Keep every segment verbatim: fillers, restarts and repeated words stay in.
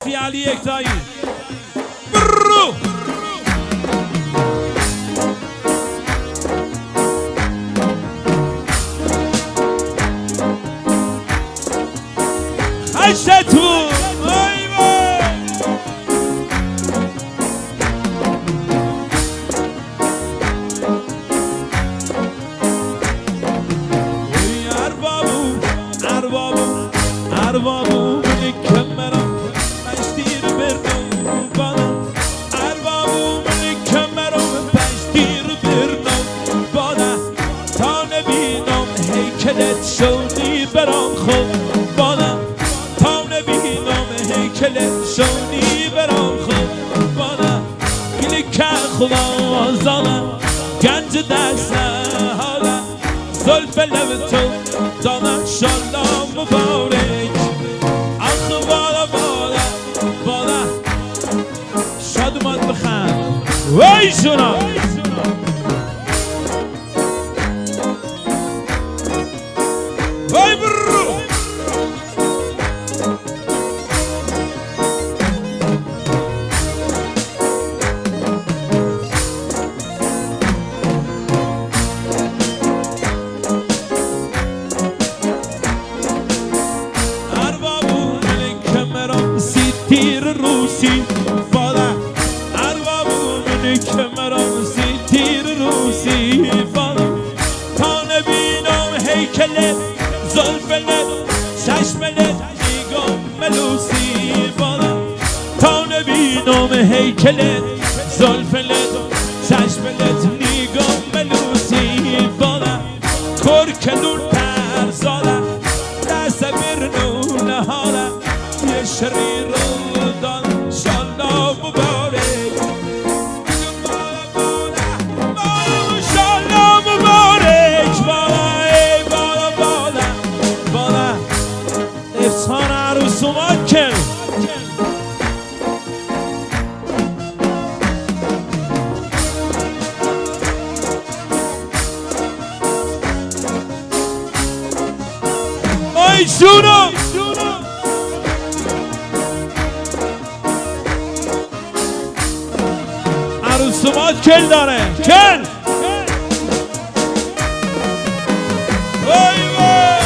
فی علی یکتایی برو خشتون وای وای وی اربابو اربابو اربابو کمرم پشتیر برنو بانم اربابو کمرم پشتیر برنو بانم تا نبینم هیکلت شونی برام خوب بانم تا نبینم هیکلت شونی برام خوب بانم گلی که خدا زانم گنج دست حالم زلف لب تو دانم شالله مبارک آخ بالا بالا بالا شاد اومد بخند وای شونا وای برو تیر روسی بالا اربابو منی کمرم سی تیر روسی بالا تا نبینم هیکلت زلفلت چشملت نیگم ملوسی بالا تا نبینم هیکلت زلفلت چشملت نیگم ملوسی بالا کرکنون ترزالا دست برنون حالا یه شریر رو دان شالله مبارک شالله مبارک بالا ای بالا بالا بالا افسان عروس اومد کن ای شونو عروس اومد کل داره کل وای وای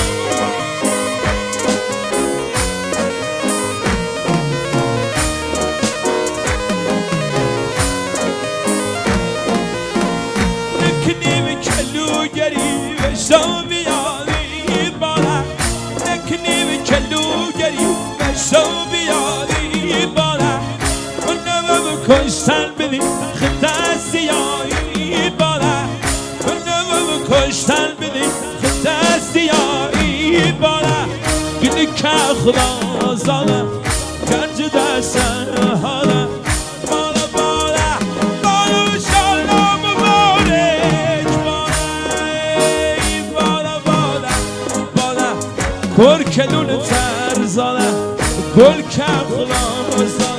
نکنیم کلوگری و شو بیاری بالا نکنیم کلوگری و شو بیاری بالا اونم کشتن بدیم خط سیاهی بالا اونم کشتن بدیم خط سیاهی بالا گلی که خدا زانم گنج دست حالم بالا بالا بالا شالله مبارک بالا بالا بالا بالا کرکلون ترزانم گل که خدا زانم